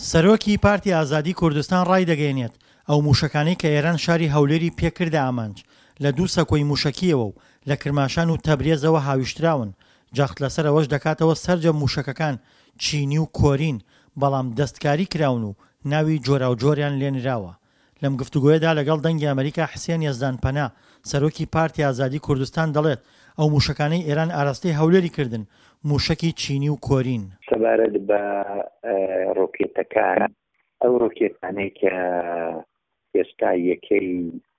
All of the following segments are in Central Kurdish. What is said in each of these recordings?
سەرۆکی پارتی ئازادی کوردستان ڕای دەگەیەنێت ئەو موشەکانەی کە ئێران شاری هەولێری پێکردە ئامانج لە دوو سەکۆی موشەکیەوە و لە کرماشان و تەبرێزەوە هاویشتراون. جەخت لەسەر ئەوەش دەکاتەوە سەرجەم موشەکەکان چینی و کۆرین، بەڵام دەستکاری کراون و ناوی جۆراوجۆریان لێنراوە. لەم گفتوگۆیەدا لەگەڵ دەنگی ئەمریکا حسێن یەزدانپەنا سەرۆکی پارتی ئازادی کوردستان دەڵێت ئەو موشەکانەی ئێران ئاراستەی هەولێری کردن موشەکی چینی و کۆرین. سەبارەت بە ڕۆکێتەکان، ئەو ڕۆکێتانەی کە ئێستا یەکەی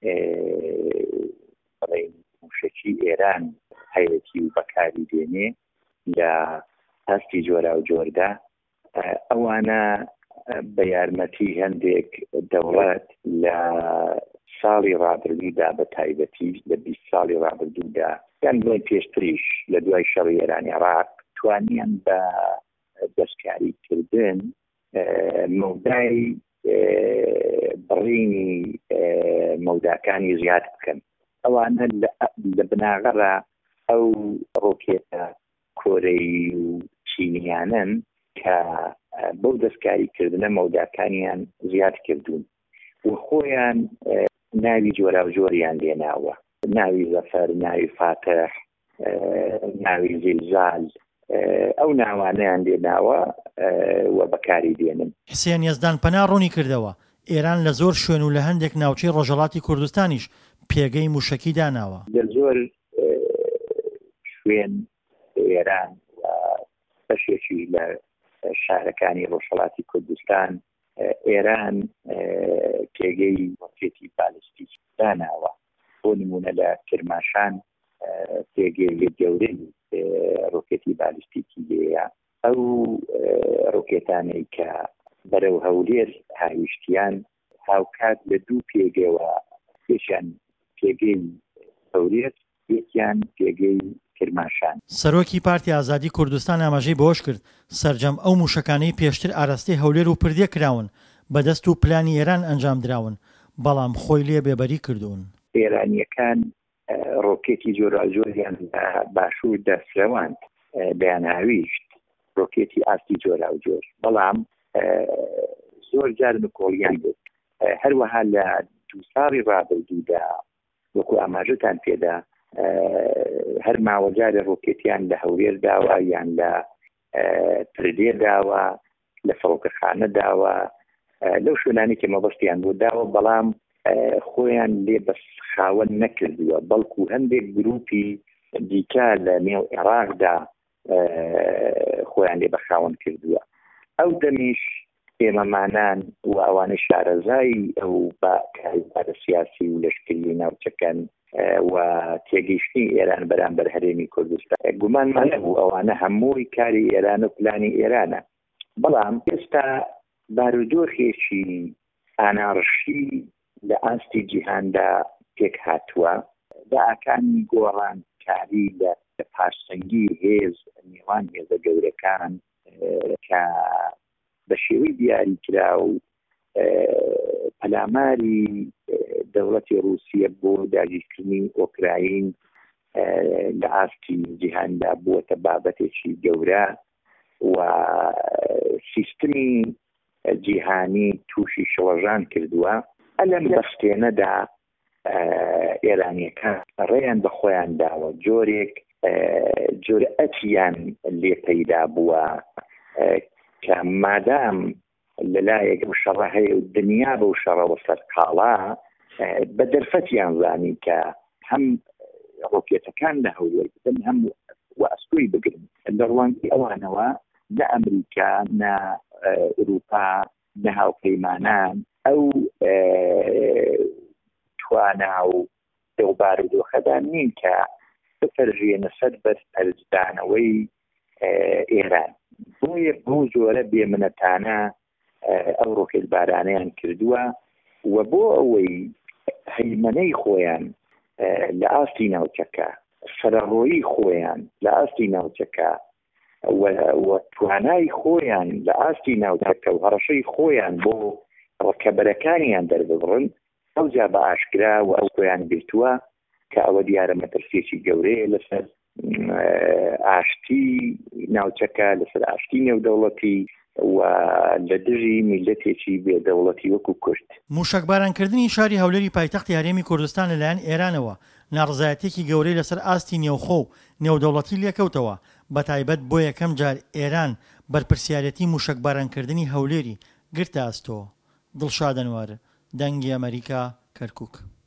موشەکی ئێران هەیەی و بەکاری دێنێ لە هەستی جۆرا و جۆردا، ئەوانە بە یارمەتی هەندێک دەوڵەت لە ساڵی ڕابردوودا بە تایبەتی لە 20 ساڵی ڕابردوودا یان دوای پێشتریش لە دوای شەڕی ئێرانی عێراق توانیان بە دەستکاریکردن مەودای بڕینی مەوداکانی زیاد بکەن. ئەوانە لە بناغەڕە ئەو ڕۆکێتە کۆرەی و چینیانن کە بەو دەستکاریکردنە مەوداکانیان زیاد کردوون و خۆیان ناوی جۆرا و جۆریان لێناوە، ناوی زەفەر، ناوی فاتح، ناوی زیلزال، ئەو ناوانەیان لێناوە و بەکاری دێنن. حسێن یەزدانپەنا ڕوونی کردەوە ئێران لە زۆر شوێن و لە هەندێک ناوچەی ڕۆژهەڵاتی کوردستانیش پێگەی موشەکی داناوە. لە زۆر شوێن ئێران و بەشێکی لە شارەکانی ڕۆژهەڵاتی کوردستان ئێران پێگەی ڕۆکێتی بالیستیک داناوە. بۆ نمونە لە کرماشان پێگەی گەورەی ڕۆکێتی بالیستیکی هەیە. ئەو ڕۆکێتانەی کە بەرەو هەولێر هاویشتیان هاوکات لە دوو پێگەوە، پێشیان پێگەی هەولێر، یەکیان پێگەی کرماشان. سەرۆکی پارتی ئازادی کوردستان ئاماژەی بەوەش کرد سەرجەم ئەو موشەکانەی پێشتر ئاراستەی هەولێر و پردیە کراون بەدەست و پلانی ئێران ئەنجام دراون، بەڵام خۆی لێ بێبەری کردوون. ئێرانیەکان ڕۆکێتی جۆراوجۆریان لە باشوور دەسرەوان بەیان هاویشت، ڕۆکێتی ئاستی جۆراوجۆر، بەڵام زۆر جار نکۆڵیان بوو. هەروەها لە 2 ساڵی ڕابردوودا وەکو ئاماژەتان پێدا هەر ماوەجارە ڕۆکێتیان لە هەولێر داوە یان لە پردێ داوە، لە فڕۆکەخانە داوە، لەو شوێنانی کە مەبەستیان بۆ داوە، بەڵام خۆیان لێ بەس خاوەن نەکردووە، بەڵکو هەندێک گروپی دیکە لە نێو عێراقدا خۆیان لێ بەخاوەن کردووە. ئەو دەمیش ئێمەمانان و ئەوانەی شارەزایی ئەو کاریگارە سیاسی و لەشکری ناوچەکان و تێگەیشتنی ئێران بەرامبەر هەرێمی کوردستان گومانمان نەبوو ئەوانە هەمووی کاری ئێران و پلانی ئێرانە. بەڵام ئێستا بارودۆخێکی ئانارشی لە ئاستی جیهاندا پێک هاتووە، داعاکانی گۆڕانکاری لە پاشسەنگی هێز نێوان هێزە گەورەکان کە بە شێوەی دیاری کرا و پەلاماری دەوڵەتی رووسیە بۆ داگیرکردنی ئۆکراین لە ئاستی جیهاندا بووەتە بابەتێکی گەورە و سیستمی جیهانی تووشی شڵەژان کردووە. ئەلەم بەستێنەدا ئێرانیەکان ڕێیان بە خۆیان داوە، جۆرێک جورئەتیان لێ پەیدا بووە کە مادام لەلایەک و شەڕە هەیە و دنیا بەو شەڕەوە سەرقاڵا، بە دەرفەتیان زانی کە هەم ڕۆکێتەکان لە هەولێر بدەن هەم و ئەستۆی بگرن. لە ڕوانگەی ئەوانەوە نە ئەمریکا، نە ئوروپا، نە هاوپەیمانان ئەو توانا و دەوبارودۆخەدان نین کە بفەرژێنە سەر بەرپەرزدانەوەی ئێران. بۆیە بۆ جۆرە بێمنەتانە ئەو ڕۆکێت بارانەیان کردووە و بۆ ئەوەی هەیمەنەی خۆیان لە ئاستی ناوچەکە، سەرەڕۆیی خۆیان لە ئاستی ناوچەکە و توانای خۆیان لە ئاستی ناوچەکە و هەڕەشەی خۆیان بۆ ڕکەبەرەکانیان دەرببڕن، ئەوجا بە ئاشکرا و ئەو خۆیان بێتووە کە ئەوە دیارە مەترسیێکی گەورەیە لەسەر ئاشتی ناوچەکە، لەسەر ئاشتی نێودەوڵەتی و لە دژی میلەتێکی بێدەوڵەتی وەکو کورد. موشکبارانکردنی شاری هەولێری پایتەختی هەرێمی کوردستان لەلایەن ئێرانەوە ناڕزایەتێکی گەورەی لەسەر ئاستی نێوخۆ و نێودەوڵەتی لێکەوتەوە، بە تایبەت بۆ یەکەم جار ئێران بەرپرسیارەتی موشکبارانکردنی هەولێری گرتە ئاستۆ. دڵشاد ئەنوار، دەنگی ئەمریکا، کەرکووک.